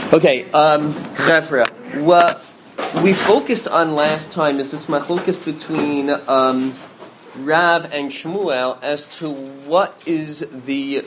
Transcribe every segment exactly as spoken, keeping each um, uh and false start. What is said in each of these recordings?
Okay, um, Chevra, what we focused on last time is this machlokes between um, Rav and Shmuel as to what is the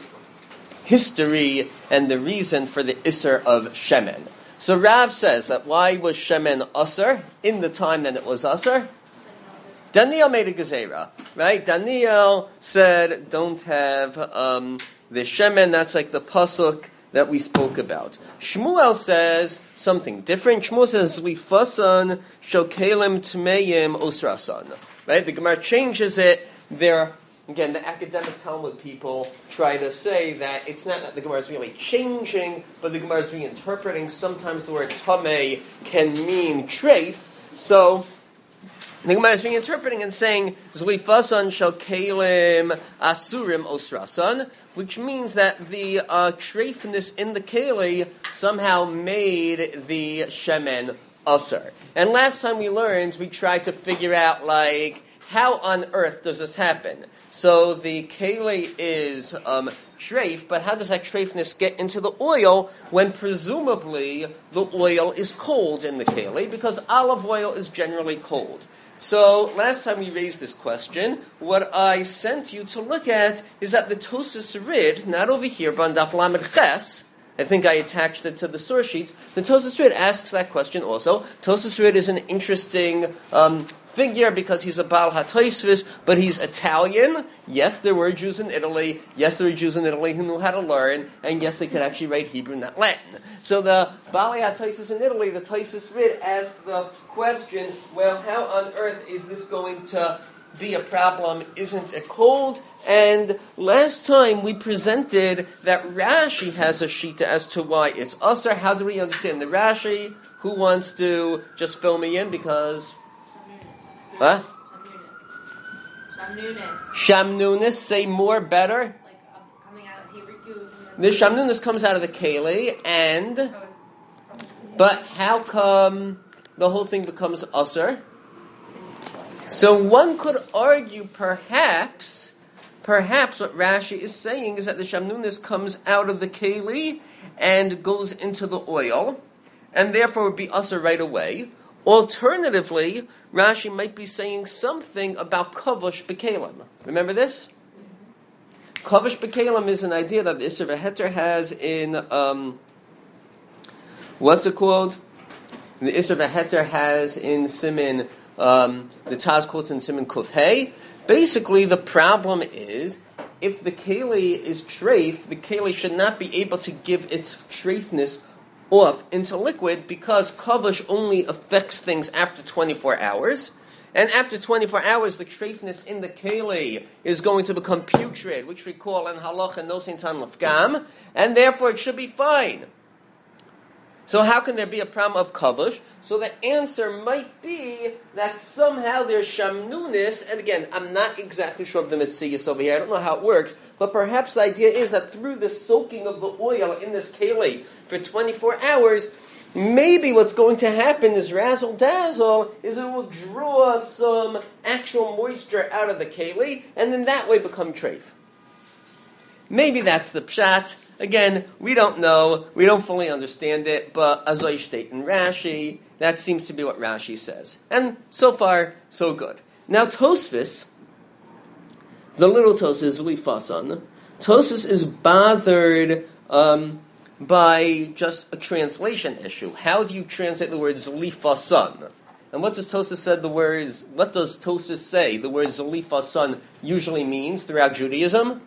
history and the reason for the Isser of Shemen. So Rav says that why was Shemen Usser in the time that it was Usser? Daniel made a gezerah, right? Daniel said, don't have um, the Shemen, that's like the pasuk that we spoke about. Shmuel says something different. Shmuel says, Lifasan shokelim tmeim osrasan. Right? The Gemara changes it. There, again, the academic Talmud people try to say that it's not that the Gemara is really changing, but the Gemara is reinterpreting. Sometimes the word tamei can mean treif. So the Gemara is reinterpreting and saying, Zlifasan shel kelim asurim osrasan, which means that the uh, treifness in the keli somehow made the shemen usr. And last time we learned, we tried to figure out, like, how on earth does this happen? So the keli is um, treif, but how does that treifness get into the oil when presumably the oil is cold in the keli? Because olive oil is generally cold. So last time we raised this question, what I sent you to look at is that the Tosas Rid, not over here, but on Daf Lamed Ches, I think I attached it to the source sheets, the Tosas Rid asks that question also. Tosas Rid is an interesting um, figure because he's a Baal HaTosfos, but he's Italian. Yes, there were Jews in Italy. Yes, there were Jews in Italy who knew how to learn. And yes, they could actually write Hebrew, not Latin. So the Baal HaTosfos in Italy, the Tosas Rid, asked the question, well, how on earth is this going to be a problem? Isn't it cold? And last time we presented that Rashi has a shita as to why it's usher. How do we understand the Rashi? Who wants to just fill me in because... Huh? Shamnunis. Shamnunis, say more, better. Like uh, coming out of Hebrew. The Shamnunis comes out of the Keli, and... But how come the whole thing becomes usher? So one could argue, perhaps, perhaps what Rashi is saying is that the Shamnunis comes out of the Keli and goes into the oil, and therefore would be usher right away. Alternatively, Rashi might be saying something about kavush b'kelim. Remember this? Kavush b'kelim is an idea that the Isser v'Heter has in, um, what's it called? The Isser v'Heter has in Siman, um, the Taz quotes in Siman Kuf Hey. Basically, the problem is, if the keli is treif, the keli should not be able to give its treifness off into liquid because kavush only affects things after twenty-four hours. And after twenty-four hours, the treifness in the keli is going to become putrid, which we call in halacha nosin tan lefgam, and therefore it should be fine. So how can there be a problem of kavush? So the answer might be that somehow there's shamnunis, and again, I'm not exactly sure of the mitzvahs over here, I don't know how it works, but perhaps the idea is that through the soaking of the oil in this keli for twenty-four hours, maybe what's going to happen is razzle dazzle, is it will draw some actual moisture out of the keli, and then that way become treif. Maybe that's the pshat. Again, we don't know, we don't fully understand it, but Azoy state in Rashi, that seems to be what Rashi says. And so far, so good. Now Tosfos, the little Tosfos, Lifasan, Tosfos is bothered um, by just a translation issue. How do you translate the word Lifasan? And what does Tosfos said the words, what does Tosfos say the word Lifasan usually means throughout Judaism?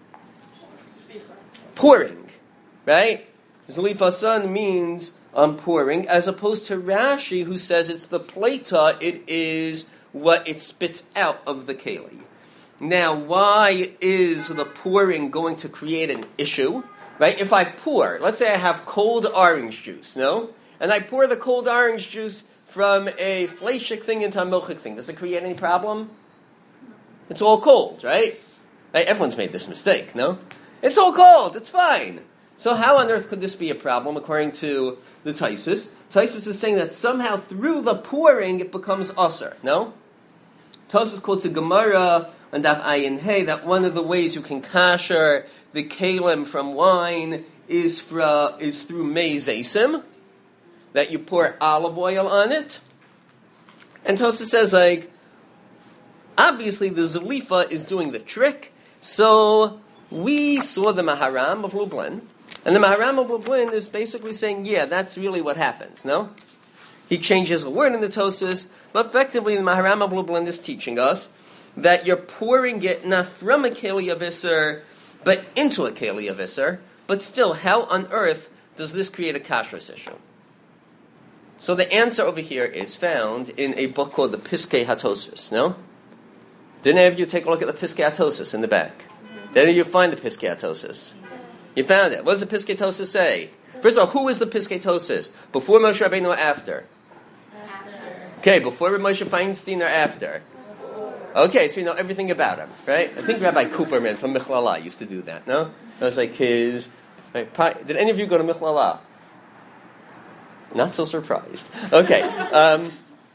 Pouring. Right? Zlifasan means um, pouring, as opposed to Rashi, who says it's the plata, it is what it spits out of the keli. Now, why is the pouring going to create an issue? Right? If I pour, let's say I have cold orange juice, no? And I pour the cold orange juice from a fleshik thing into a milchik thing. Does it create any problem? It's all cold, right? Right? Everyone's made this mistake, no? It's all cold, it's fine. So how on earth could this be a problem, according to the Tosfos? Tosfos is saying that somehow through the pouring it becomes usher, no? Tosfos quotes a Gemara on Daf Ayin Hey that one of the ways you can kasher the kalim from wine is, fra, is through mei zesim, that you pour olive oil on it. And Tosfos says, like, obviously the Zalifa is doing the trick, so we saw the Maharam of Lublin, and the Maharam of Lublin is basically saying, yeah, that's really what happens, no? He changes a word in the Tosfos, but effectively the Maharam of Lublin is teaching us that you're pouring it not from a Keli of Isser, but into a Keli of Isser, but still, how on earth does this create a kashrus issue? So the answer over here is found in a book called the Piskei HaTosfos, no? Did any of you take a look at the Piskei HaTosfos in the back? Mm-hmm. Did any of you find the Piskei HaTosfos? You found it. What does the Piskei HaTosfos say? First of all, who is the Piskei HaTosfos? Before Moshe Rabbeinu or after? After. Okay, before Moshe Feinstein or after? Okay, so you know everything about him, right? I think Rabbi Cooperman from Michlala used to do that, no? That was like his... Like, did any of you go to Michlala? Not so surprised. Okay. Um,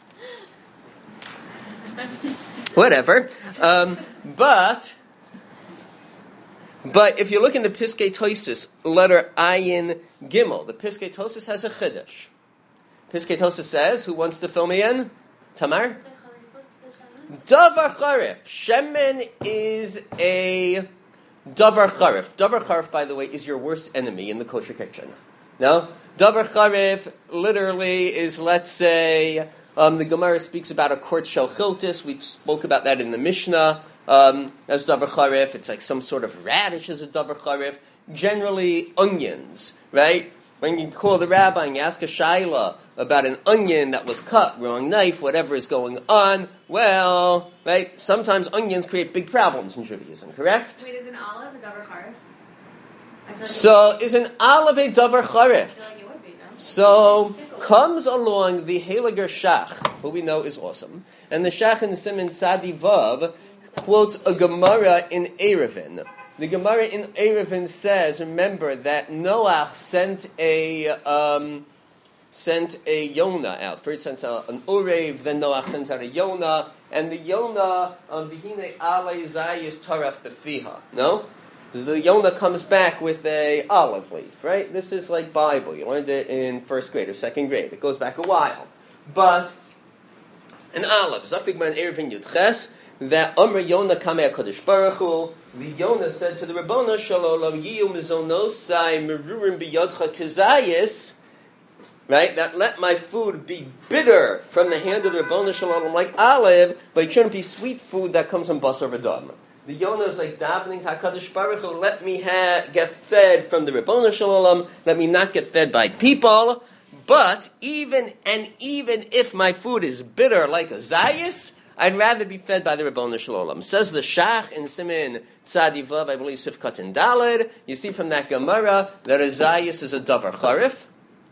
whatever. Um, but... But if you look in the Piskei Tosfos, letter Ayin Gimel, the Piskei Tosfos has a chiddush. Piskei Tosfos says, who wants to fill me in? Tamar? Davar Charif. Shemen is a Davar Charif. Davar Charif, by the way, is your worst enemy in the kosher kitchen. No? Davar Charif literally is, let's say, um, the Gemara speaks about a quart shel chiltis. We spoke about that in the Mishnah. Um, as davar charif, it's like some sort of radish as a davar charif. Generally, onions, right? When you call the rabbi and you ask a shaila about an onion that was cut, wrong knife, whatever is going on, well, right? Sometimes onions create big problems in Judaism, correct? Wait, is an olive a davar charif? Like so, is an olive a davar charif? I feel like it would be, no? So, comes along the Heiliger Shach, who we know is awesome, and the Shach in the Siman Sadi Vav quotes a Gemara in Erevin. The Gemara in Erevin says, remember that Noach sent a um, sent a Yonah out. First sent out an Urev, then Noach sent out a Yonah, and the Yonah, Bihine alei zayis taraf befiha. No? The Yonah comes back with a olive leaf, right? This is like Bible. You learned it in first grade or second grade. It goes back a while. But an olive, Zafigman Erevin Yudches, that Amr Yonah Kamei HaKadosh Baruch Hu, the Yonah said to the Rabbona Shalom Yiyu Mizonosai Merurim Biyodcha Kazayis, right? That let my food be bitter from the hand of the Rabbona Shalom like olive, but it shouldn't be sweet food that comes from Basar V'Dam. The Yonah is like davening to HaKadosh Baruch Hu, let me ha- get fed from the Rabbona Shalom, let me not get fed by people, but even and even if my food is bitter like a Zayis, I'd rather be fed by the Rabbona Shalom. Says the Shach in Simin Tzadi Vav, I believe Sifkat and Daled. You see from that Gemara that a Zayis is a Davar Charif,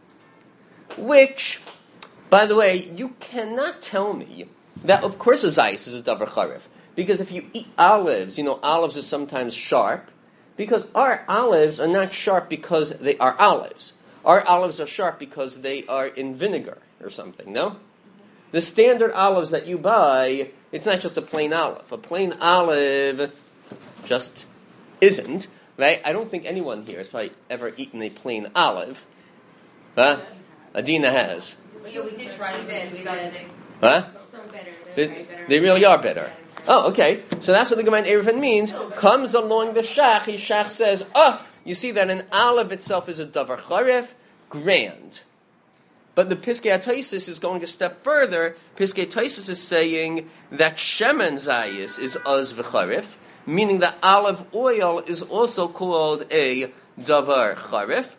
which, by the way, you cannot tell me that of course a Zayis is a Davar Charif. Because if you eat olives, you know, olives are sometimes sharp, because our olives are not sharp because they are olives. Our olives are sharp because they are in vinegar or something, no? The standard olives that you buy, it's not just a plain olive. A plain olive just isn't, right? I don't think anyone here has probably ever eaten a plain olive. Huh? Adina has. Yeah, we did try it. Disgusting. Huh? So bitter. They, they really are bitter. Oh, okay. So that's what the Gemara in Erevin means. Comes along the Shach, his Shach says, oh, you see that an olive itself is a davar charif? Grand. But the Piskei HaTosfos is going a step further. Piskei HaTosfos is saying that shemen zayis is oz v'charif, meaning that olive oil is also called a davar charif.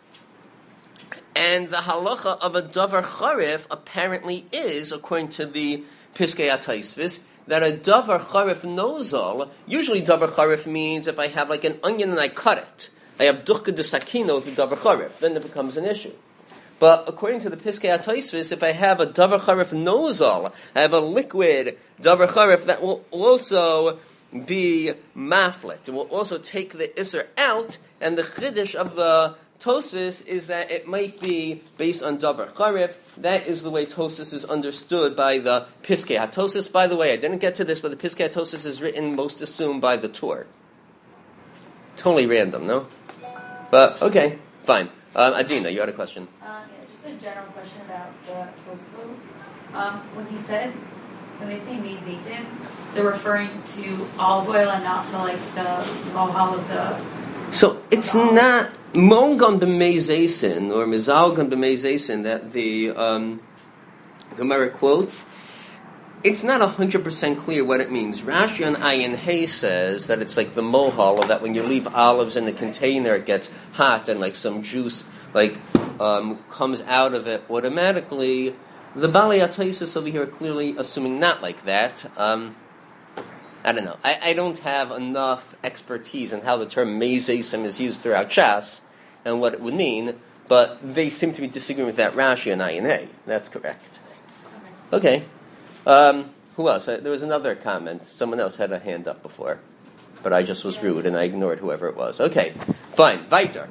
And the halacha of a davar charif apparently is, according to the Piskei HaTosfos, that a davar charif nozal, usually davar charif means if I have like an onion and I cut it, I have duchka de sakino with the davar charif, then it becomes an issue. But according to the Piskei HaTosfos, if I have a davar charif nozal, I have a liquid davar charif that will also be maflet. It will also take the isser out, and the chiddush of the Tosfos is that it might be based on davar charif. That is the way Tosfos is understood by the Piskei HaTosfos. By the way, I didn't get to this, but the Piskei HaTosfos is written, most assumed, by the Tur. Totally random, no? But, okay, fine. Uh, Adina, you had a question. Um, yeah, just a general question about the Tosfot. Um, when he says, when they say mezaitin, they're referring to olive oil and not to like the mohal of the. So it's not mongam b'meizesin or mizalgam b'meizesin that the um, Gemara quotes. It's not one hundred percent clear what it means. Rashi on Ayin Hay says that it's like the mohal, or that when you leave olives in the container, it gets hot and like some juice like um, comes out of it automatically. The Balei HaTosfos over here are clearly assuming not like that. Um, I don't know. I, I don't have enough expertise in how the term meizesim is used throughout Shas and what it would mean, but they seem to be disagreeing with that Rashi and Ayin Hay. That's correct. Okay. Um, who else? Uh, there was another comment. Someone else had a hand up before, but I just was rude and I ignored whoever it was. Okay, fine. Weiter.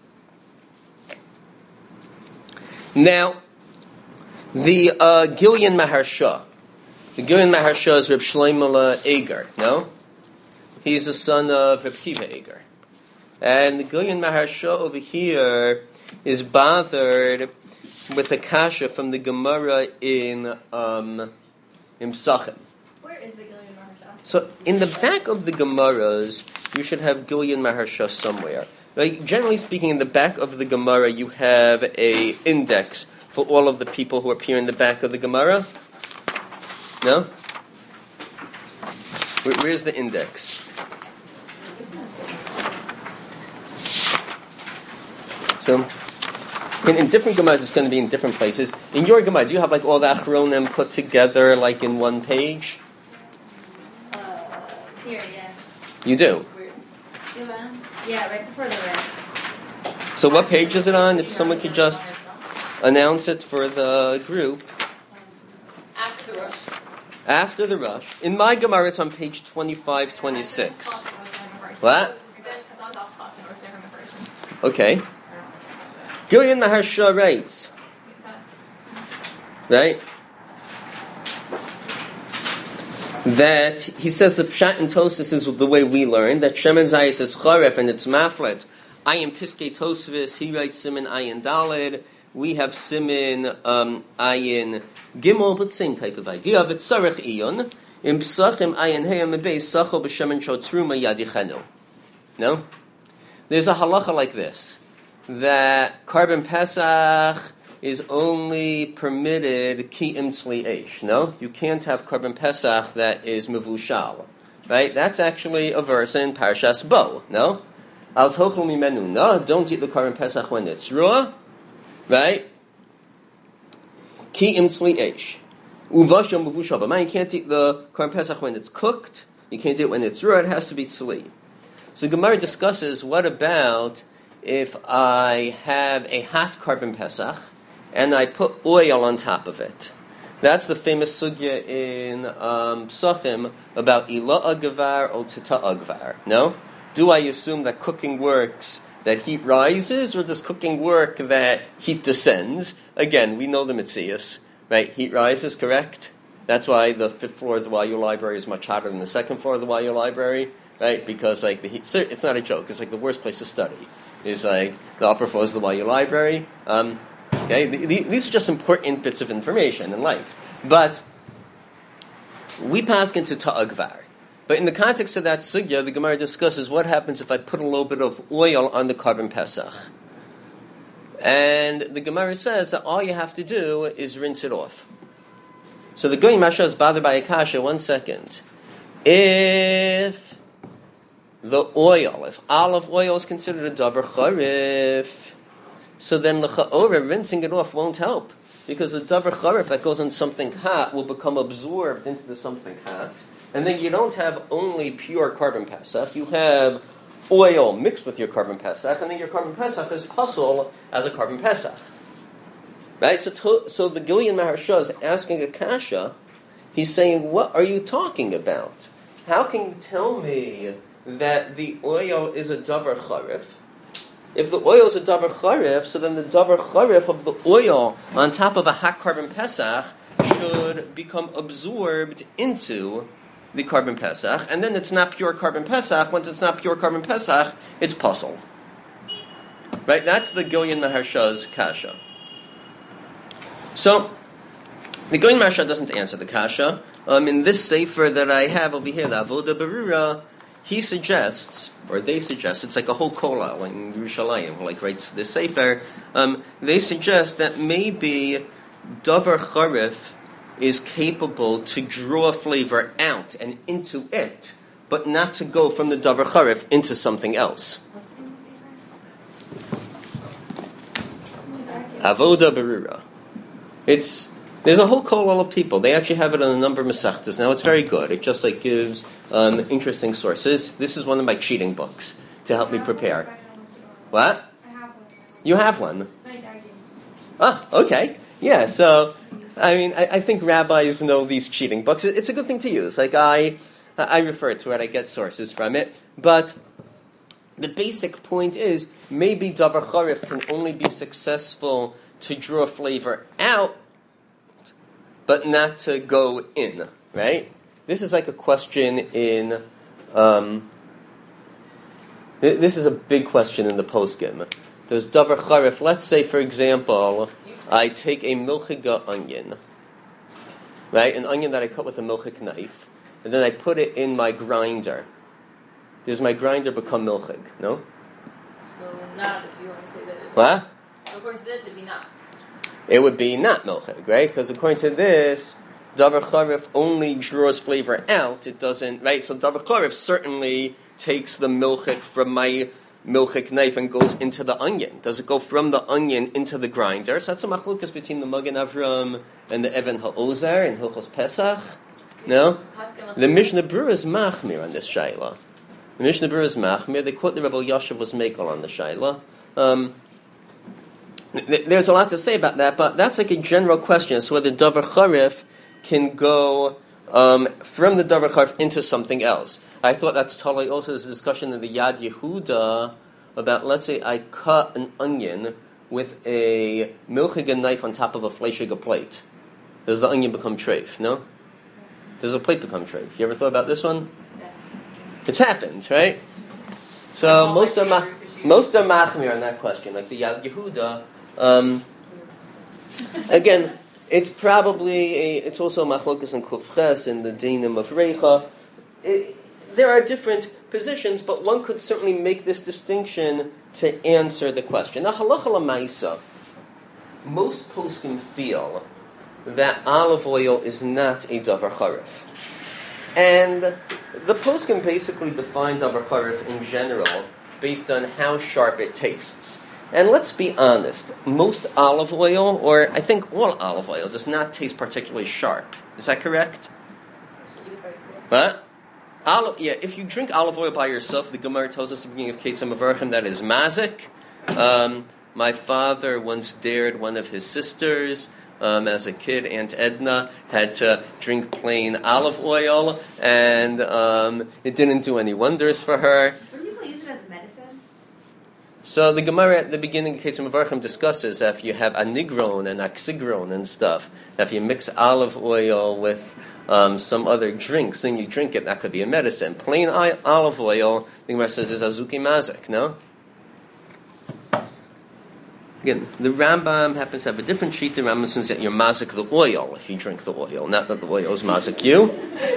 Now, the uh, Gilyon Maharsha. The Gilyon Maharsha is Reb Shlomo Eger, no? He's the son of Reb Kiva Eger. And the Gilyon Maharsha over here is bothered with a kasha from the Gemara in um, in Psachim. Where is the Gilyon Maharsha? So in the back of the Gemaras, you should have Gilyon Maharsha somewhere. Like, generally speaking, in the back of the Gemara, you have a index for all of the people who appear in the back of the Gemara. No? Where, where's the index? So, in, in different Gemaras, it's going to be in different places. In your Gemara, do you have like all the Achronim put together like in one page? Uh, here, yeah. You do? Yeah, right before the red. So what page is it on? If someone could just announce it for the group. After the rush. After the rush. In my Gemara, it's on page twenty-five twenty-six. What? Okay. Gilyon Maharsha writes, right, that he says the Pshat and Tosfos is the way we learn, that Shemen Zayis is Charef and it's Maflet. Ayin Piskei Tosfos, he writes Siman Ayin Daled. We have Siman um, Ayin Gimel, but same type of idea. V'tzarech Iyon, Im Psachim Ayin Heyam Mebei Sacho B'Shemen Shotruma Yadichenu. No? There's a halacha like this, that Karban Pesach is only permitted ki imtzli eish. No? You can't have Karban Pesach that is mevushal. Right? That's actually a verse in Parashas Bo. No? Al tochel mimenu. No? Don't eat the Karban Pesach when it's raw. Right? Ki imtzli eish. Uvasha mevushal. But man, you can't eat the Karban Pesach when it's cooked. You can't do it when it's raw. It has to be tzli. So Gemara discusses, what about if I have a hot Karban Pesach and I put oil on top of it? That's the famous sugya in um, Psachim about ila agvar or tita agvar. No? Do I assume that cooking works that heat rises, or does cooking work that heat descends? Again, we know the Mitzias, right? Heat rises, correct? That's why the fifth floor of the Y U library is much hotter than the second floor of the Y U library, right? Because like the heat, it's not a joke. It's like the worst place to study is like the upper floors of the Y U library. Um, okay, the, the, these are just important bits of information in life. But we pass into ta'agvar. But in the context of that sugya, the Gemara discusses what happens if I put a little bit of oil on the Karban Pesach. And the Gemara says that all you have to do is rinse it off. So the Gilyon Maharsha is bothered by Akasha. One second. If the oil, if olive oil is considered a davar charif, so then l'cha'ora, rinsing it off won't help. Because the davar charif that goes on something hot will become absorbed into the something hot. And then you don't have only pure Karban Pesach, you have oil mixed with your Karban Pesach, and then your Karban Pesach is pasul as a Karban Pesach. Right? So, to, so the Gilyon Maharsha is asking a kasha. He's saying, what are you talking about? How can you tell me that the oil is a davar charif? If the oil is a davar charif, so then the davar charif of the oil on top of a hot Karban Pesach should become absorbed into the Karban Pesach, and then it's not pure Karban Pesach. Once it's not pure Karban Pesach, it's pasul. Right? That's the Gilyon Maharsha's kasha. So, the Gilyon Maharsha doesn't answer the kasha. Um, in this sefer that I have over here, the Avoda Berura, he suggests, or they suggest, it's like a whole kollel in Yerushalayim, who like writes this sefer. Um, they suggest that maybe davar charif is capable to draw flavor out and into it, but not to go from the davar charif into something else. What's the name of the sefer? Avoda Berura. It's there's a whole kollel of people. They actually have it on a number of mesachtas. Now it's very good. It just like gives um, interesting sources. This is one of my cheating books to help me prepare. What? I have one. You have one? My dad gave me. Ah, okay. Yeah, so, I mean, I, I think rabbis know these cheating books. It, it's a good thing to use. Like, I I refer to it, I get sources from it. But the basic point is, maybe davar charif can only be successful to draw flavor out, but not to go in, right? This is like a question in, um, th- this is a big question in the poskim. Does davar charif, let's say, for example, I take a milchiga onion, right? An onion that I cut with a milchig knife, and then I put it in my grinder. Does my grinder become milchig? No? So not if you want to say that. It, What? according to this, it'd be not. It would be not milchig, right? Because according to this, davar charif only draws flavor out. It doesn't, right? So davar charif certainly takes the milchig from my milchig knife and goes into the onion. Does it go from the onion into the grinder? So that's a machlukas between the Magen Avram and the Even HaOzer in Hilchos Pesach. No? The Mishnah Berurah is machmir on this shaila. The Mishnah Berurah is machmir. They quote the Rebbe Yashav was mekel on the shaila. Um, There's a lot to say about that, but that's like a general question. So whether davar charif can go um, from the davar charif into something else. I thought that's totally also there's a discussion in the Yad Yehuda about, let's say I cut an onion with a milchiga knife on top of a fleishiga plate. Does the onion become treif? No? Does the plate become treif? You ever thought about this one? Yes. It's happened, right? So most of ma- most are machmir on that question, like the Yad Yehuda. Um, again, it's probably a, it's also machlokas and kufches in the dinim of reicha. It, there are different positions, but one could certainly make this distinction to answer the question. Now, halacha l'maisa, most poskim feel that olive oil is not a davar charif, and the poskim basically define davar charif in general based on how sharp it tastes. And let's be honest, most olive oil, or I think all olive oil, does not taste particularly sharp. Is that correct? What? Olive, yeah, if you drink olive oil by yourself, the Gemara tells us at the beginning of Ketzim Avarchim that is mazik. Um, my father once dared one of his sisters, um, as a kid, Aunt Edna, had to drink plain olive oil, and um, it didn't do any wonders for her. So the Gemara at the beginning of Ketzim Avarchim discusses that if you have anigron and oxygron and stuff, that if you mix olive oil with um, some other drinks, then you drink it, that could be a medicine. Plain I- olive oil, the Gemara says, is azuki mazik, no? Again, the Rambam happens to have a different sheet. The Rambam says that you're mazik the oil if you drink the oil, not that the oil is mazik you.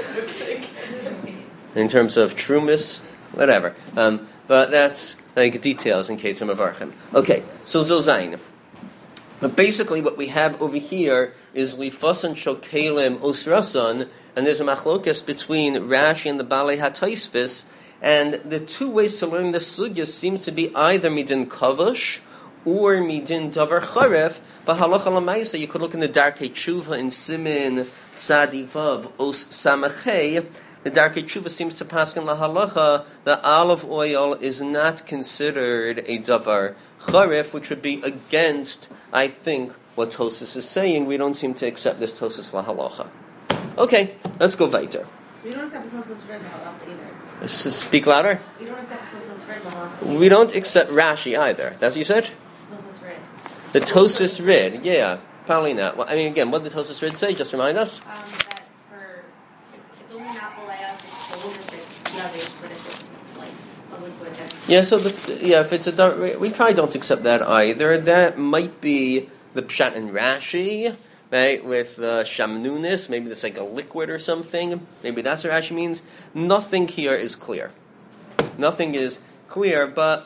In terms of trumis, whatever. Um, but that's like details in Ketzim Avarchim. Okay, so Zilzain. But basically what we have over here is Lifasan Shokelim Osrasan, and there's a machlokas between Rashi and the Balei HaTaisvis, and the two ways to learn this sugya seems to be either midin kavush or midin davar charef, but halacha l'maisa, you could look in the Darkei Tshuva in Simin Tzadi Vav Os Samachei. The Darkei Tshuva seems to pass in la halacha that olive oil is not considered a davar charif, which would be against, I think, what Tosas is saying. We don't seem to accept this Tosas la halacha. Okay, let's go weiter. We don't accept Tosfos Red halacha either. S- Speak louder. We don't accept Tosfos Red halacha. We don't accept Rashi either. That's what you said? Tosfos Red. The Tosfos Rid, yeah, probably not. Well, I mean, again, what did the Tosfos Rid say? Just remind us. Um, that for it's, it's only not Boleas, it's Boleas, it's Yavish, but if it's like a liquid, then Yeah, so the, yeah, if it's a dar- we probably don't accept that either. That might be the pshat and Rashi, right? With uh, shamnunis, maybe it's like a liquid or something. Maybe that's what Rashi means. Nothing here is clear. Nothing is clear, but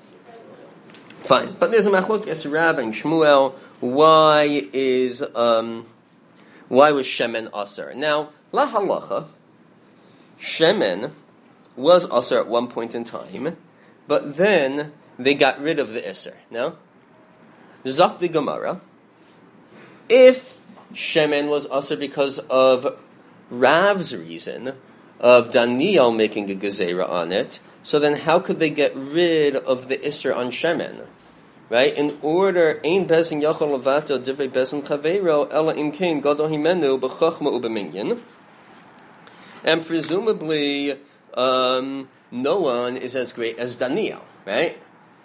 fine. But there's a machlokes Rav and Shmuel. Why is um, why was shemen aser? Now, la halacha, shemen was aser at one point in time. But then they got rid of the Isser. No? Zok the Gemara. If Shemen was Isser because of Rav's reason of Daniel making a Gezerah on it, so then how could they get rid of the Isser on Shemen? Right? In order, Ein Bezin Yachol Levato Divrei Bezin Chaveiro Ela Im Kein Gadol Himenu B'Chochma U'B'Minyan. And presumably, um... no one is as great as Daniel, right?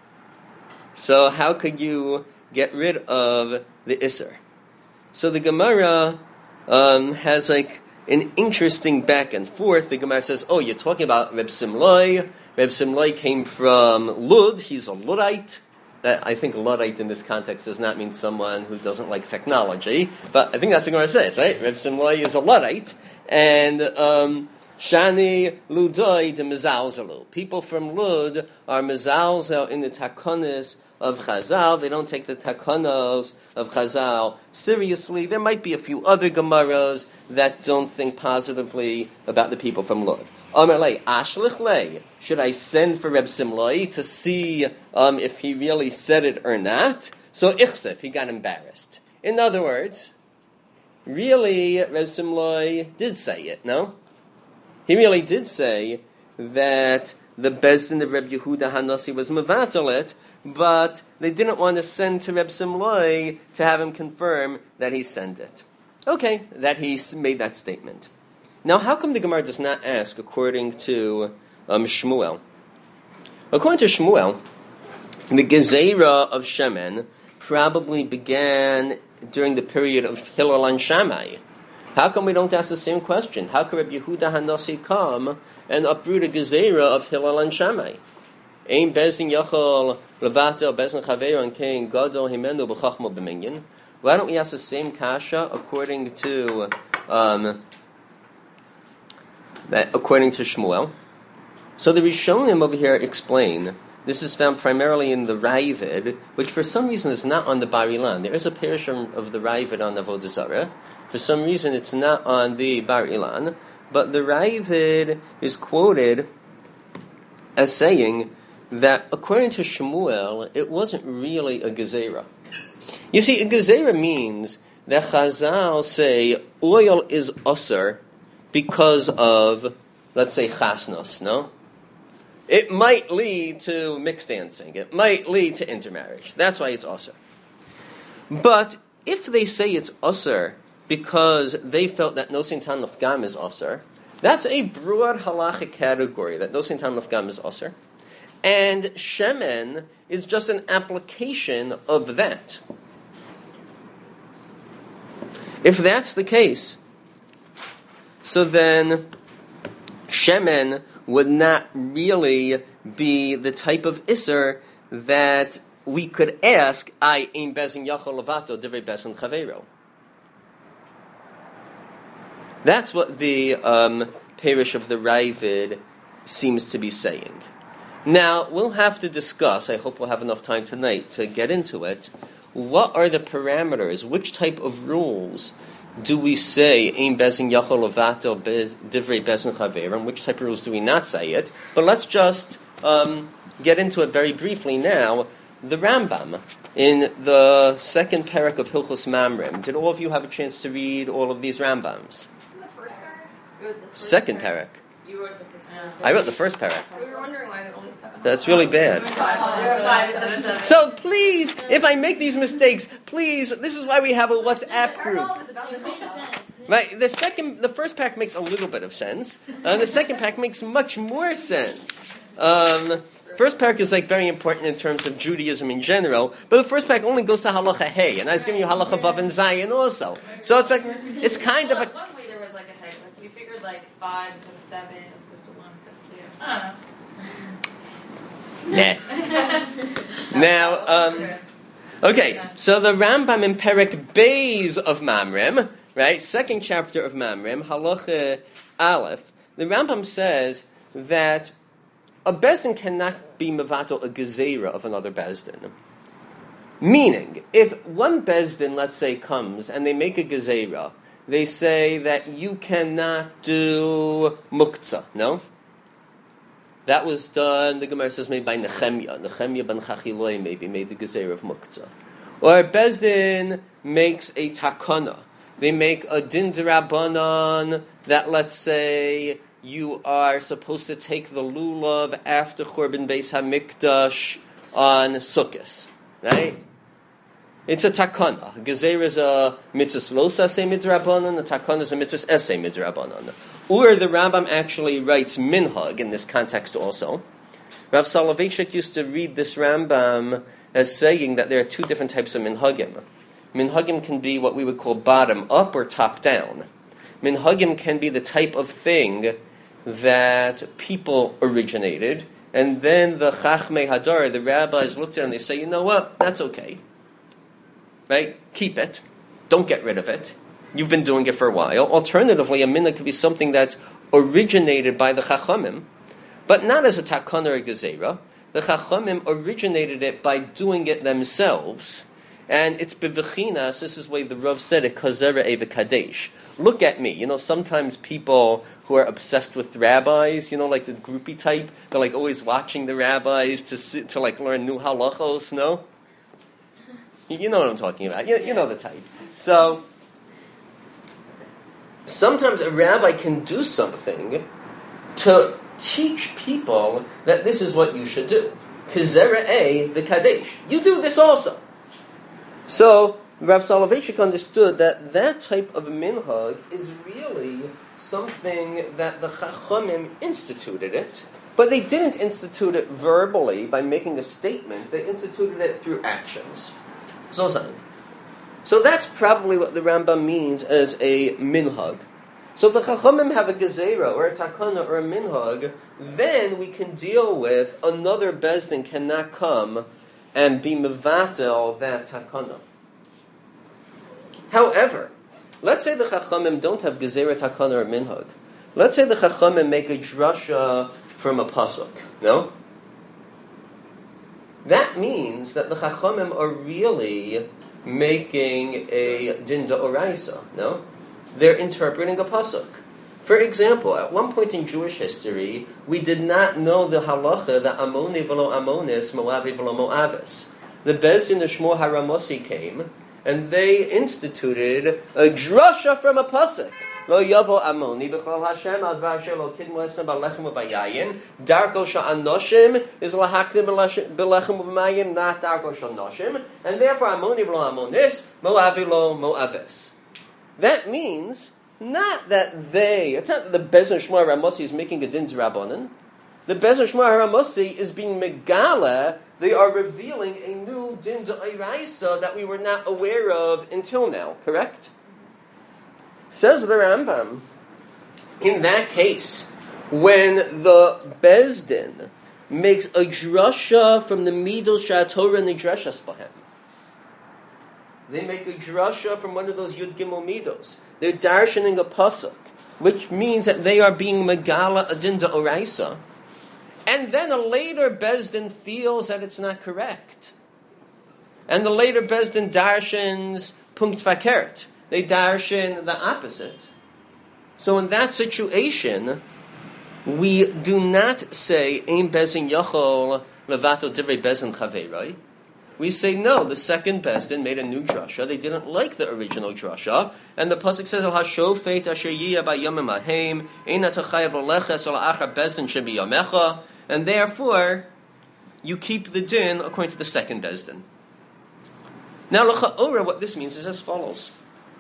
So how could you get rid of the Isser? So the Gemara um, has like an interesting back and forth. The Gemara says, oh, you're talking about Reb Simlai. Reb Simlai came from Lud. He's a Ludite. That, I think Luddite in this context does not mean someone who doesn't like technology, but I think that's what the Gemara says, right? Reb Simlai is a Luddite, and... Um, Shani Ludoi de Mezalzalu. People from Lud are Mezalzel in the takonis of Chazal. They don't take the takonos of Chazal seriously. There might be a few other Gemaras that don't think positively about the people from Lud. Amalei Ashlich lei. Should I send for Reb Simlai to see um, if he really said it or not? So Ichsef, he got embarrassed. In other words, really Reb Simlai did say it, no? He really did say that the Bezdin of Reb Yehuda Hanasi was Mevatalet, but they didn't want to send to Reb Simlai to have him confirm that he sent it. Okay, that he made that statement. Now, how come the Gemara does not ask according to um, Shmuel? According to Shmuel, the Gezerah of Shemen probably began during the period of Hillel and Shammai. How come we don't ask the same question? How could Reb Yehuda Hanasi come and uproot a gezerah of Hillel and Shammai? Ein bezin yachol levato bezin chaveiro and kein gadol himenu b'chachma b'minyan. Why don't we ask the same kasha according to um, that, according to Shmuel? So the Rishonim over here explain. This is found primarily in the Ravid, which for some reason is not on the Bar Ilan. There is a parish of the Ravid on Avodah Zarah. For some reason, it's not on the Bar Ilan, but the Ravid is quoted as saying that according to Shmuel, it wasn't really a gezerah. You see, a gezerah means that Chazal say oil is usher because of, let's say, chasnos, no? It might lead to mixed dancing. It might lead to intermarriage. That's why it's usher. But if they say it's usher because they felt that nosin tan nafgam is usher, that's a broad halachic category, that nosin tan nafgam is usher. And shemen is just an application of that. If that's the case, so then shemen would not really be the type of isser that we could ask, I ein bezin yachol levato divrei bezin chaveiro. That's what the um, parish of the Ravid seems to be saying. Now, we'll have to discuss, I hope we'll have enough time tonight to get into it, what are the parameters, which type of rules do we say, Ein bezin yachol levato divrei bezin chaveiro, and which type of rules do we not say it? But let's just um, get into it very briefly now. The Rambam, in the second parak of Hilchos Mamrim, did all of you have a chance to read all of these Rambams? It was the first Second parak. parak. You wrote the first parak. I wrote the first parak. We were wondering why we only seven. That's really bad. Five, seven, seven. So please, if I make these mistakes, please, this is why we have a WhatsApp Our group. goal is about this whole stuff. Right, the second, the first pack makes a little bit of sense, and the second pack makes much more sense. Um, first pack is like very important in terms of Judaism in general, but the first pack only goes to halacha hey, and I was giving you halacha vav and zayin also. So it's like it's kind well, of a. one way there was like a typo, so we figured like five instead of seven as opposed to one instead of two. I don't know. Nah. Now, um, okay, so the Rambam in Perek Beis of Mamrim, right, second chapter of Mamrim, Halacha Aleph, the Rambam says that a bezdin cannot be mevatel a gezerah of another bezdin. Meaning, if one bezdin, let's say, comes and they make a gezerah, they say that you cannot do muktzah, no? That was done, the Gemara says, made by Nehemiah. Nehemiah ben Chachiloi maybe made the gezerah of muktzah. Or bezdin makes a takana. They make a din d'Rabbanan that, let's say, you are supposed to take the lulav after Churban Beis HaMikdash on Sukkot, right? It's a takana. Gezerah is a mitzvah lo saseh midrabanan. The takana is a mitzvah eseh midrabanan. Or the Rambam actually writes minhag in this context also. Rav Soloveitchik used to read this Rambam as saying that there are two different types of minhagim. Minhagim can be what we would call bottom up or top down. Minhagim can be the type of thing that people originated, and then the Chachmei Hadar, the rabbis, looked at it and they say, you know what, that's okay. Right? Keep it. Don't get rid of it. You've been doing it for a while. Alternatively, a minhag could be something that's originated by the Chachamim, but not as a takana or a gezerah. The Chachamim originated it by doing it themselves, and it's bevechinas. This is the way the Rav said it, kazera eva kadesh. Look at me. You know, sometimes people who are obsessed with rabbis, you know, like the groupie type, they're like always watching the rabbis to sit, to like learn new halachos, no? You know what I'm talking about. You, you know the type. So, sometimes a rabbi can do something to teach people that this is what you should do. Kazera A, the Kadesh. You do this also. So, Rav Soloveitchik understood that that type of minhag is really something that the Chachamim instituted it, but they didn't institute it verbally by making a statement. They instituted it through actions. So that's probably what the Rambam means as a minhag. So if the Chachamim have a gezerah or a takana or a minhag, then we can deal with another bezdin cannot come and be mevatel that takana. However, let's say the Chachamim don't have gezerah, takana, or minhag. Let's say the Chachamim make a drasha from a pasuk, no? That means that the Chachamim are really making a din d'oraisa, no? They're interpreting a pasuk. For example, at one point in Jewish history, we did not know the halacha that amoni v'lo amonis, moavi v'lo moavis. The Bezdin of Shmuel Haramosi came, and they instituted a drasha from a pasuk. Lo yavo amoni b'chol Hashem al dvar asher lo kidmu esna b'lechem u'bayayin. Darko sha'anoshim is lahakdim b'lechem u'bayayin, not darko sha'anoshim. And therefore, amoni v'lo amonis, moavi lo moavis. That means not that they, it's not that the Bezdin Shmuel Haramosi is making a din d'Rabbanan. The Bezdin Shmuel Haramosi is being megala. They are revealing a new din d'oraisa that we were not aware of until now. Correct? Says the Rambam, in that case, when the Bezdin makes a drasha from the midos sha'atorah nidreshas bahem, they make a drasha from one of those Yud Gimel midos. They're darshaning a pasuk, which means that they are being megala adin d'oraisa, and then a later Bezdin feels that it's not correct, and the later Bezdin darshans punkt fakert. They darshan the opposite. So in that situation, we do not say Ein Bezdin Yachol Levato Divrei Bezdin Chaverai. We say no. The second Bezdin made a new drasha. They didn't like the original drasha, and the pasuk says Al Hashofet Asher Yiyah Bayomim Ahem Ein Atachayav Oleches Al Achar Bezdin Shebi Yomecha, and therefore you keep the din according to the second Bezdin. Now, l'cha'ora, what this means is as follows.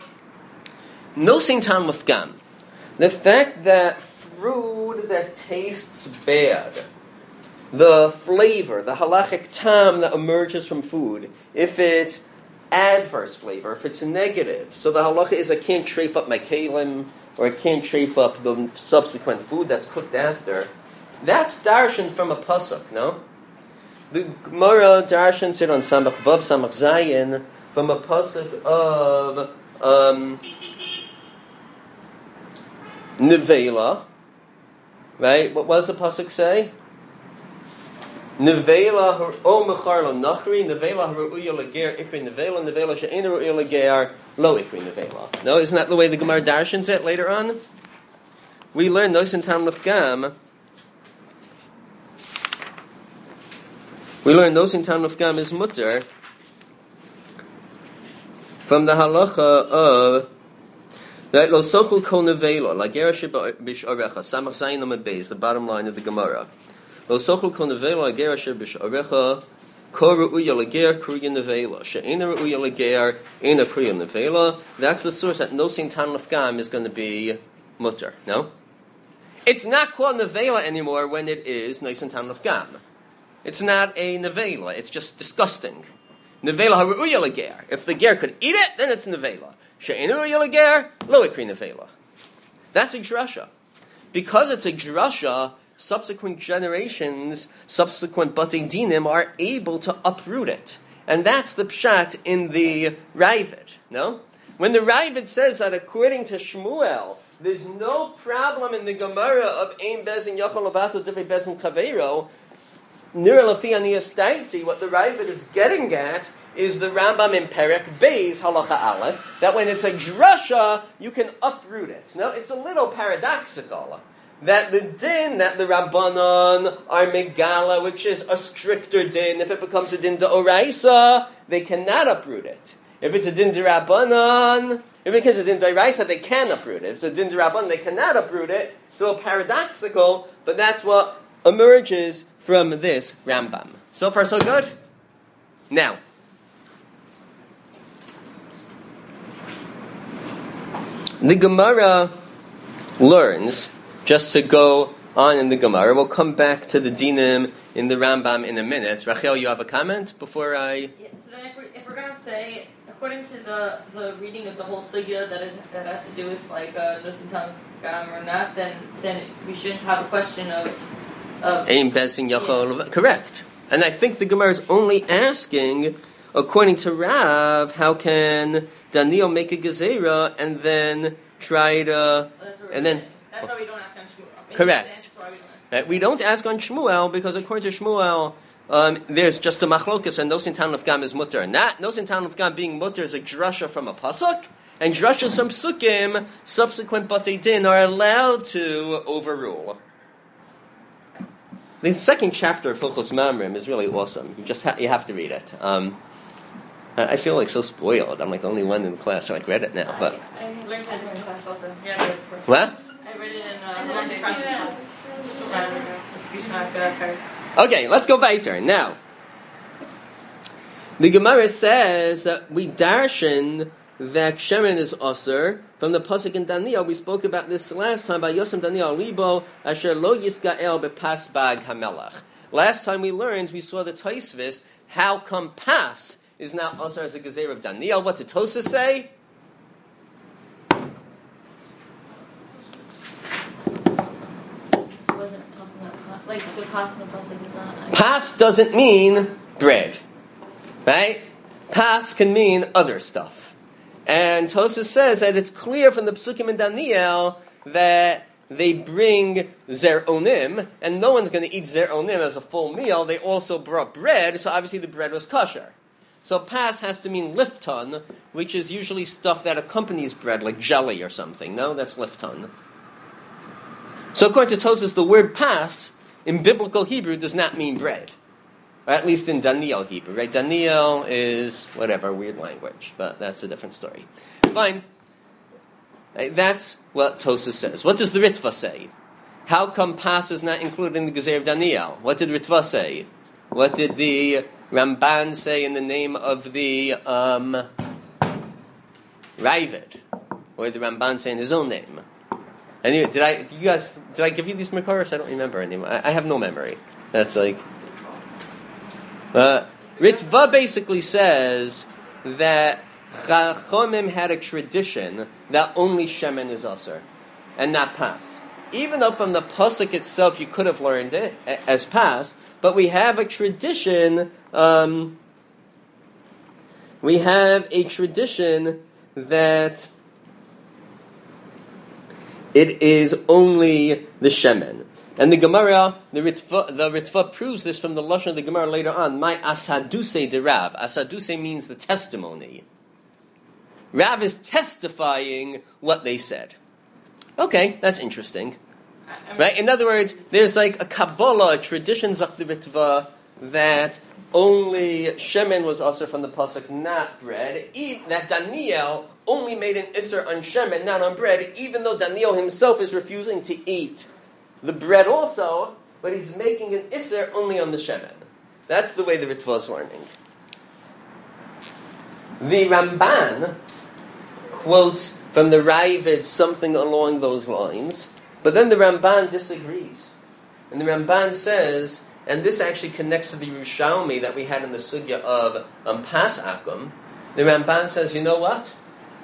No sintan mufgam. The fact that fruit that tastes bad, the flavor, the halachic tam that emerges from food, if it's adverse flavor, if it's negative, so the halacha is I can't treif up my kalim, or I can't treif up the subsequent food that's cooked after, that's darshan from a pasuk, no? The Gemara darshans it on Samach Vav Samach Zayin from a pasuk of um, Nevela, right? What does the pasuk say? Nevela o mechar lo nachri, nevela haruya leger ikri nevela, nevela she'ena ruya leger lo ikri nevela. No, isn't that the way the Gemara darshans it later on? We learn those in Tam Lefgam. We learn those in Tam Lefgam is mutter from the halacha of that lo sochul kol nevela lager she'bisharecha samach zayin amud beis, the bottom line of the Gemara. Lo sochul kol nevela lager she'bisharecha kol ru'uya lager kruya nevela she'ena ru'uya lager ena kruya nevela. That's the source that nosin Tam Lefgam is going to be mutter. No, it's not called nevela anymore when it is nosin Tam Lefgam. It's not a nevela. It's just disgusting. Nevela haruya lager. If the ger could eat it, then it's nevela. She'ena ruya lager lo ikri nevela. That's a drasha. Because it's a drasha, subsequent generations, subsequent batei dinim are able to uproot it. And that's the pshat in the Ravid, no? When the Ravid says that according to Shmuel, there's no problem in the Gemara of Ein Bezin Yachol Avato Divrei Bezin Kaveiro, Nira Lafi Aniyas Daiti, what the Ravid is getting at is the Rambam in Perek Beis Halacha Aleph, that when it's a drasha, you can uproot it. Now, it's a little paradoxical that the din that the Rabbanon are megala, which is a stricter din, if it becomes a din de oraisa, they cannot uproot it. If it's a din de Rabbanon, if it becomes a din de oraisa, they can uproot it. If it's a din de Rabbanon, they cannot uproot it. It's a little paradoxical, but that's what emerges from this Rambam. So far, so good? Now, the Gemara learns, just to go on in the Gemara, we'll come back to the dinim in the Rambam in a minute. Rachel, you have a comment before I... Yeah, so then if we're, if we're going to say, according to the, the reading of the whole sugya that it, that has to do with like uh, Nosin Tam Lefgam or not, then then we shouldn't have a question of... Ein Bezin Yachol, correct. And I think the Gemara is only asking, according to Rav, how can Daniel make a gezerah and then try to, well, and then... saying. That's why we don't ask on Shmuel. Correct. That's why we don't ask. Right? We don't ask on Shmuel, because according to Shmuel, um, there's just a machlokas, and Nosin Tam Lefgam is mutter. And that, Nosin Tam Lefgam being mutter is a drasha from a pasuk, and drashas from psukim, subsequent batei din, are allowed to overrule. The second chapter of Hilchos Mamrim is really awesome. You just ha- you have to read it. Um, I, I feel like so spoiled. I'm like the only one in the class who like read it now. But I, I learned it in class also. Yeah, I read it first. what? I read it in uh, London class. Just a while ago. It's Gishmak Kart. Okay, let's go weiter. Now, the Gemara says that we darshan that shemen is osir from the pasuk in Daniel. We spoke about this last time by Yosem Daniel Libo Asher Lo Yisgael Bepas Bag Hamelach. Last time we learned, we saw the Tosfos. How come pas is now osir as a gezer of Daniel? What did Tosfos say? Wasn't talking about like the pas and the pasuk is not. Pas doesn't mean bread, right? Pas can mean other stuff. And Tosfos says that it's clear from the Psukim in Daniel that they bring zer onim, and no one's going to eat zer onim as a full meal. They also brought bread, so obviously the bread was kosher. So pas has to mean lifton, which is usually stuff that accompanies bread, like jelly or something. No, that's lifton. So according to Tosfos, the word pas in biblical Hebrew does not mean bread. Or at least in Daniel Hebrew, right? Daniel is whatever, weird language, but that's a different story. Fine. Right, that's what Tosfos says. What does the Ritva say? How come pas is not included in the Gezer of Daniel? What did Ritva say? What did the Ramban say in the name of the um, Ravid? Or did the Ramban say in his own name? Anyway, did I? Did you guys? Did I give you these Makaros? I don't remember anymore. I, I have no memory. That's like. Uh, Ritva basically says that Chachomim had a tradition that only shemen is osir, and not pas. Even though from the pasuk itself you could have learned it as pas, but we have a tradition. Um, we have a tradition that it is only the shemen. And the Gemara, the Ritva, the Ritva proves this from the Lashon of the Gemara later on. My asaduse de Rav. Asaduse means the testimony. Rav is testifying what they said. Okay, that's interesting. I mean, right? In other words, there's like a Kabbalah, a tradition, Zak the Ritva, that only shemen was usher from the pasuk, not bread. Even, that Daniel only made an isser on shemen, not on bread, even though Daniel himself is refusing to eat the bread also, but he's making an isser only on the shemen. That's the way the Ritva is learning. The Ramban quotes from the Ravid something along those lines, but then the Ramban disagrees. And the Ramban says, and this actually connects to the Yerushalmi that we had in the sugya of um, Pas Akum, the Ramban says, you know what?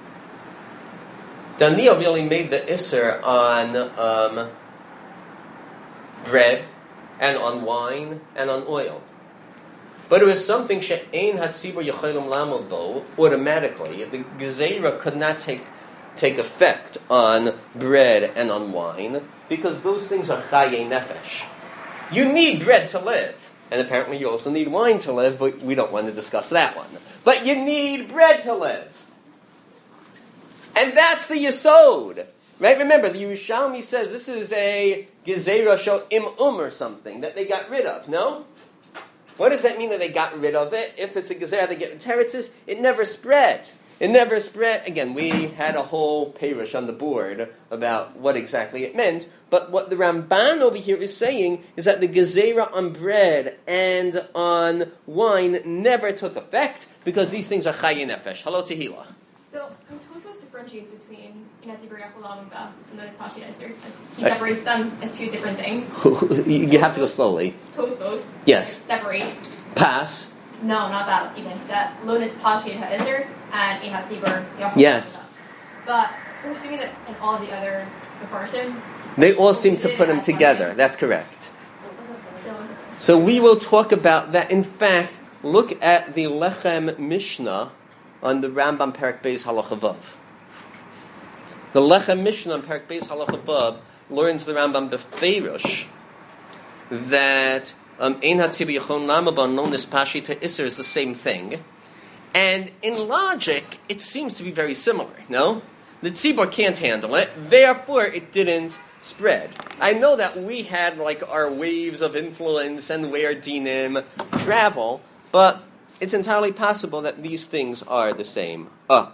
Daniel really made the isser on um, bread, and on wine, and on oil. But it was something she'ein hatzibur yecholim lamod bo, automatically. The gezerah could not take take effect on bread and on wine, because those things are chayei nefesh. You need bread to live. And apparently you also need wine to live, but we don't want to discuss that one. But you need bread to live. And that's the yesod. Right? Remember, the Yerushalmi says this is a gezerah shel imum or something that they got rid of, no? What does that mean that they got rid of it? If it's a gezerah they get the teretzes, it never spread. It never spread. Again, we had a whole perush on the board about what exactly it meant. But what the Ramban over here is saying is that the gezerah on bread and on wine never took effect because these things are chayei nefesh. Hello, Tehila. So, Tosos differentiates between Inatzibur Yacholam and Lotus Pashi Iser. He separates them as two different things. You have to go slowly. Tosos. Yes. Separates. Pass. No, not that even. That Lotus Pashi Iser and Inatzibur Yacholam. Yes. But we're assuming that in all the other Mefarshim, they all seem to put them together. That's correct. So, so we will talk about that. In fact, look at the Lechem Mishnah on the Rambam Perek Beis Halacha Vav. The Lechem Mishnah on Perek Beis Halacha Vav learns the Rambam Befeirush that Ein Hatzibur Yachon Lamaban Lonis Pashi to Isser is the same thing. And in logic, it seems to be very similar, no? The Tzibor can't handle it, therefore it didn't spread. I know that we had like our waves of influence and where dinim travel, but it's entirely possible that these things are the same. Oh.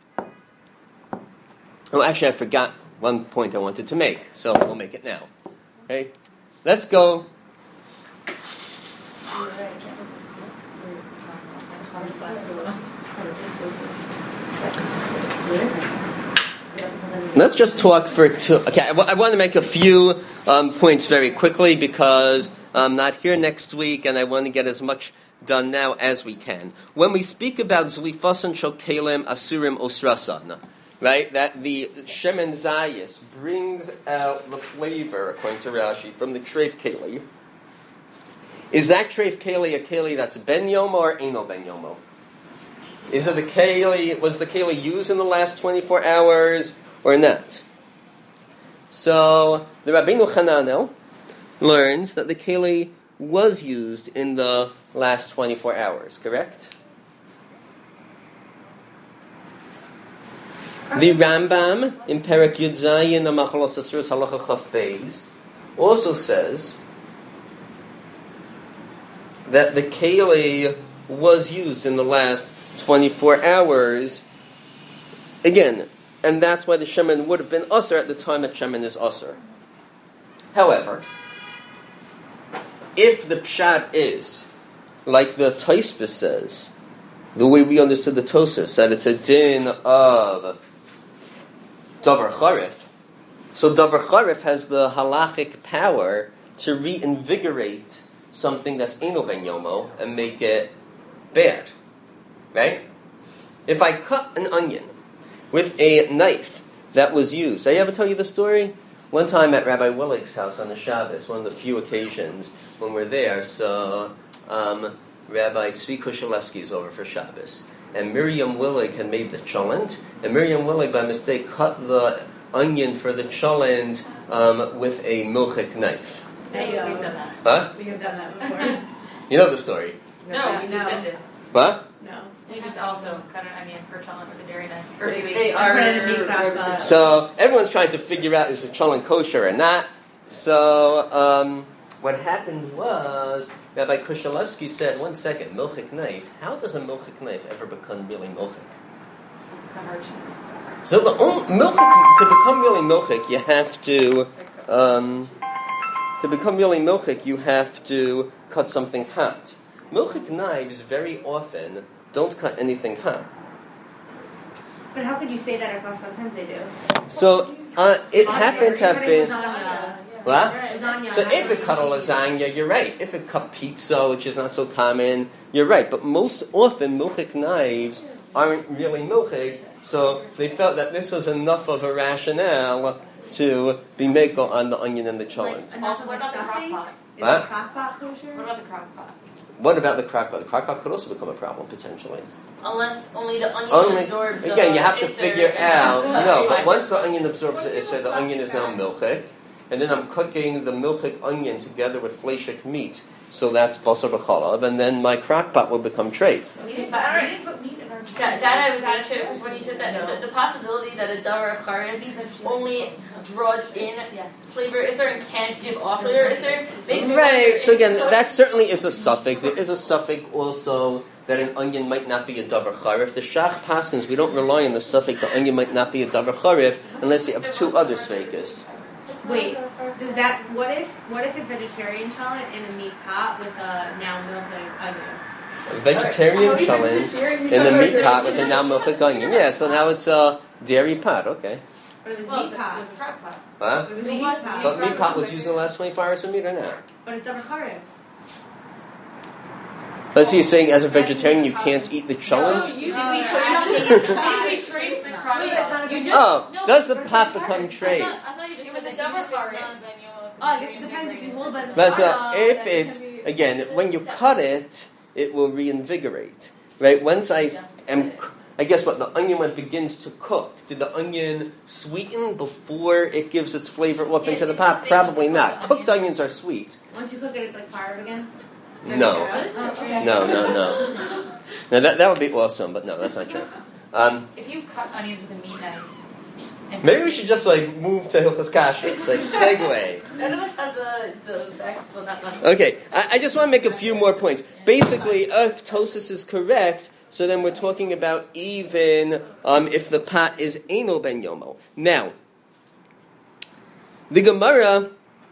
Oh, actually, I forgot one point I wanted to make, so we'll make it now. Okay? Let's go. Let's just talk for two. Okay, I, w- I want to make a few um, points very quickly because I'm not here next week, and I want to get as much done now as we can. When we speak about Zlifasan Shokelim Asurim Osrasan, right, that the Shemen Zayis brings out the flavor, according to Rashi, from the Treif Keli. Is that Treif Keli a Keli that's Ben Yomo or Eino Ben Yomo? Is it the Keli, was the Keli used in the last twenty-four hours or not? So, the Rabbeinu Hananel learns that the Keli was used in the last twenty-four hours, correct? The Rambam in Perek Yud Zayin Amachalos Asrus Halacha Chaf Beis also says that the Keli was used in the last twenty-four hours, again, and that's why the Shemen would have been Usr at the time that Shemen is Usr. However, if the Pshat is, like the Taisva says, the way we understood the Tosas, that it's a din of Davar Charif, so Davar Charif has the halachic power to reinvigorate something that's Eino Ben Yomo and make it bad. Right? If I cut an onion with a knife that was used, did I ever tell you the story? one time at Rabbi Willig's house on the Shabbos, one of the few occasions when we're there, so um, Rabbi Tzvi Kushalevsky is over for Shabbos. And Miriam Willig had made the cholent, and Miriam Willig, by mistake, cut the onion for the cholent um, with a milchik knife. We've done that. Huh? We have done that before. You know the story. No, we just did this. What? No. We just also cut an onion per cholent with a dairy knife. Or They- we- they and are put it in a meat very crock pot. So everyone's trying to figure out is the cholent kosher or not. So um, what happened was Rabbi Kushalevsky said, one second, milchik knife. How does a milchik knife ever become really milchik? It's a conversion. So the only, milchik, to become really milchik, you have to, um, to become really milchik, you have to cut something hot. Milchik knives very often don't cut anything hot. But how could you say that if sometimes they do? So uh, it happened to have been. Lasagna. What? Lasagna. So if it cut a lasagna, you're right. If it cut pizza, which is not so common, you're right. But most often, milchik knives aren't really milchik, so they felt that this was enough of a rationale to be mako on the onion and the cholent. Like, Also, what about the crock stuffing? pot? Is What? the crock pot What kosher? about the crock pot? What about the crock pot? The crock pot could also become a problem, potentially. Unless only the onion Only, absorbs the again, you have to isser figure and- out, no, but once the onion absorbs the isser, the onion is now milchik, and then I'm cooking the milchik onion together with fleshik meat, so that's basar b'chalav, and then my crock pot will become treif. We didn't put- we didn't put meat in our That, that I was mentioning because when you said that, the, the possibility that a davar charif only draws in Yeah. flavor isser and can't give off flavor isser makes me Right, wonder so if- again, that certainly is a suffix. There is a suffix also that an onion might not be a davar charif. The shach paskins, we don't rely on the suffix the onion might not be a davar charif unless you have two other sveikas. Wait, does that? What if? What if it's vegetarian cholent in a meat pot with a now milchik onion? A vegetarian cholent in the meat pot with a now milchik onion. Yeah, so now it's a dairy pot, okay. But it was Well, meat it pot. was a crock pot. Huh? It was a meat pot. But meat pot was used in the last twenty-four hours of meat or not? But it's avocado. But so you're saying as a vegetarian you can't eat the cholent? Usually we No, we actually, treat the no. crock Wait, pot. you Oh, No, does the but pot it's become hard. treif? I thought- I thought you just It was said a the davar davar charif. charif. Oh, I guess it depends if you hold by the But so pot, if then it it's, can be- again, when you cut it, it will reinvigorate. Right? Once I am, I guess what, the onion when it begins to cook, did the onion sweeten before it gives its flavor off Yeah, into the it's pot? the thing Probably once you not. cook the Cooked onion. onions are sweet. Once you cook it, it's like fire again. No. What is it? Oh, okay. No, no, no. Now that, that would be awesome, but no, that's not true. Um, If you cut onions with a meat knife. and- maybe we should just like move to Hilchos Kasher. It's like segue. None of us have the the exact- well, not not- Okay, I, I just want to make a few more points. Basically, if Tosis is correct, so then we're talking about even um, if the pot is Eino Ben Yomo. Now, the Gemara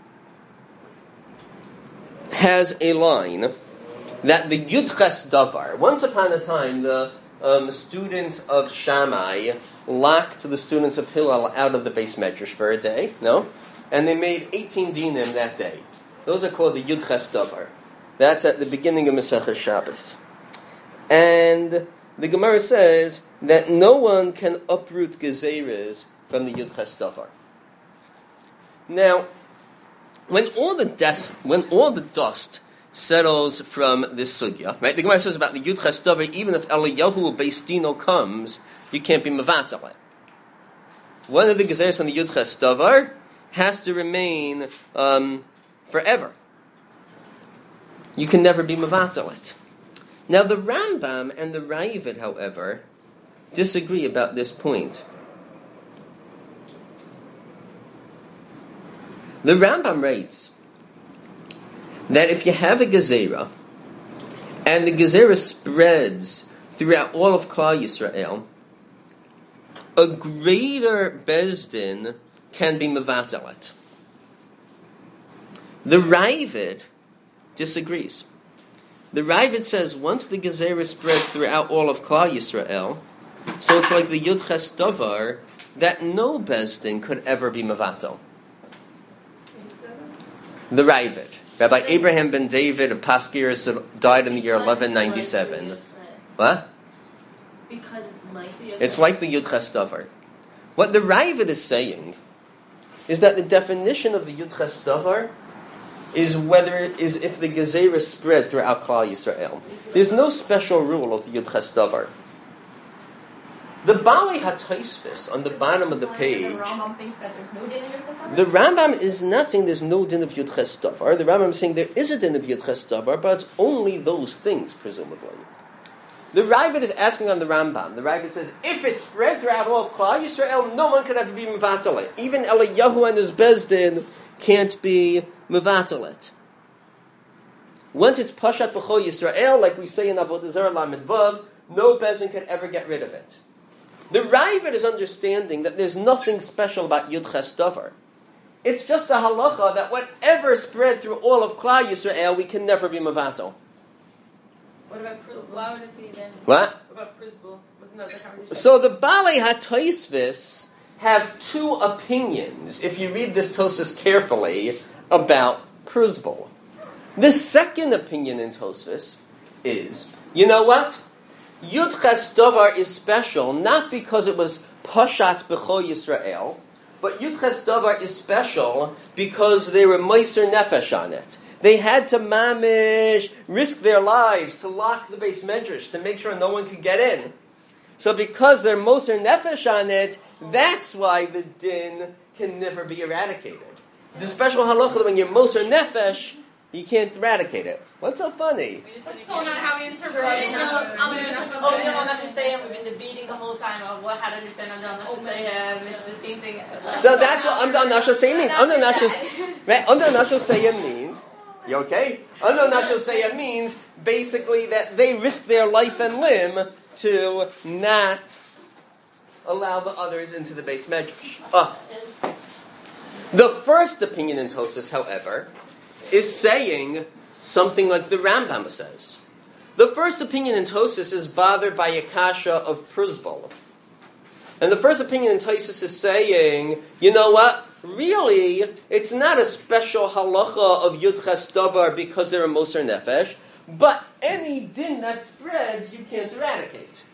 has a line that the Yudches Davar, once upon a time, the um, students of Shammai locked the students of Hillel out of the base medrash for a day, no? And they made eighteen dinim that day. Those are called the Yudches Davar. That's at the beginning of Masechah Shabbos. And the Gemara says that no one can uproot gezeres from the Yudches Davar. Now, when all the des- when all the dust settles from this sugya, right? The Gemara says about the Yudches Davar, even if Eliyahu Beis Dino comes, you can't be mevatel it. One of the gezeres on the Yudches Davar has to remain um, forever. You can never be mevatel it. Now the Rambam and the Raavad, however, disagree about this point. The Rambam writes that if you have a gezerah, and the gezerah spreads throughout all of Klal Yisrael, a greater bezdin can be mevatel it. The Raavad disagrees. The Raavad says once the gezerah spreads throughout all of Klal Yisrael, so it's like the Yudches Davar, that no bezdin could ever be mevatel. The Raavad. Rabbi Abraham ben David of Paskiris died in the year eleven ninety-seven. What? Because it's like the It's like the Yudches Davar. What the Raavad is saying is that the definition of the Yud Ches Davar is whether is if the Gezerah is spread throughout Klal Yisrael. There's no special rule of the Yud Ches Davar. The Bali HaTaisvis on the bottom of the page. The Rambam thinks that there's no din in Yud Ches Davar? The Rambam is not saying there's no din of Yud Ches Davar. The Rambam is saying there is a din of Yud Ches Davar, but it's only those things, presumably. The Ravid is asking on the Rambam. The Ravid says, if it's spread throughout all of Klal Yisrael, no one could ever be mevatel it. Even Eliyahu and his Bezdin can't be mevatel it. Once it's pashat v'chol Yisrael, like we say in Avodah Zarah Lamed Vav, no Bezdin could ever get rid of it. The Ravid is understanding that there's nothing special about Yud Ches Davar. It's just a halacha that whatever spread through all of Klal Yisrael, we can never be mevatel. What about Pruzbul? Why would it be then? What? What about Pruzbul? Wasn't that the conversation? So the Balei HaTosfos have two opinions, if you read this Tosfos carefully, about Pruzbul. The second opinion in Tosfos is, you know what? Yud Ches Davar is special not because it was Pashat B'chol Yisrael, but Yud Ches Davar is special because they were Meiser Nefesh on it. They had to mamish, risk their lives to lock the base medrash, to make sure no one could get in. So because they're Moser Nefesh on it, that's why the din can never be eradicated. It's a special halacha that when you're Moser Nefesh, you can't eradicate it. What's so funny? That's so not how we interpret it. No, I'm Oh, no, I'm not just saying we've been debating the whole time of what how to understand. I'm not just saying it's the same thing. So that's what Amdan Nashal Sayim means. Amdan Nashal right? Amdan Nashal Sayim means, you okay? Amdan Nashal Sayim means basically that they risk their life and limb to not allow the others into the base medrash. Uh, the first opinion in Tosfos, however, is saying something like the Rambam says. The first opinion in Tosfos is bothered by a kasha of Pruzbul. And the first opinion in Tosfos is saying, you know what? Really, it's not a special halacha of Yud Ches Davar because they're a Moser Nefesh, but any din that spreads, you can't eradicate.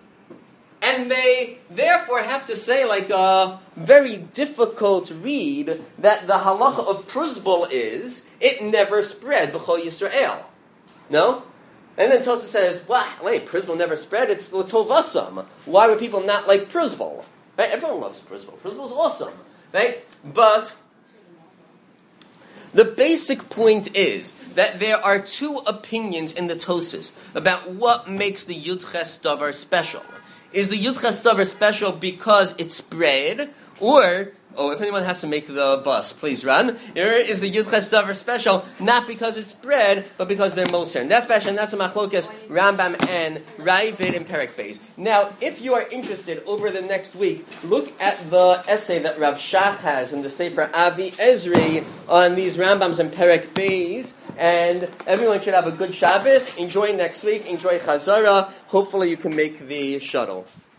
And they therefore have to say, like a very difficult read, that the halacha of Pruzbul is, it never spread b'chol Yisrael. No? And then Tosfos says, well, wait, Pruzbul never spread, it's l'tovasam. Why would people not like Pruzbul? Right? Everyone loves Pruzbul. Pruzbul's awesome. Right? But the basic point is that there are two opinions in the Tosfos about what makes the Yud Ches Davar special. Is the Yud Ches Davar special because it's spread, or, oh, if anyone has to make the bus, please run. Here is the Yud Ches Davar special, not because it's spread, but because they're Moser Nefesh, and that's a machlokas Rambam and Ravid and Perek Beis. Now, if you are interested, over the next week, look at the essay that Rav Shach has in the Sefer Avi Ezri on these Rambams and Perek Beis. And everyone should have a good Shabbos. Enjoy next week. Enjoy Chazara. Hopefully you can make the shuttle.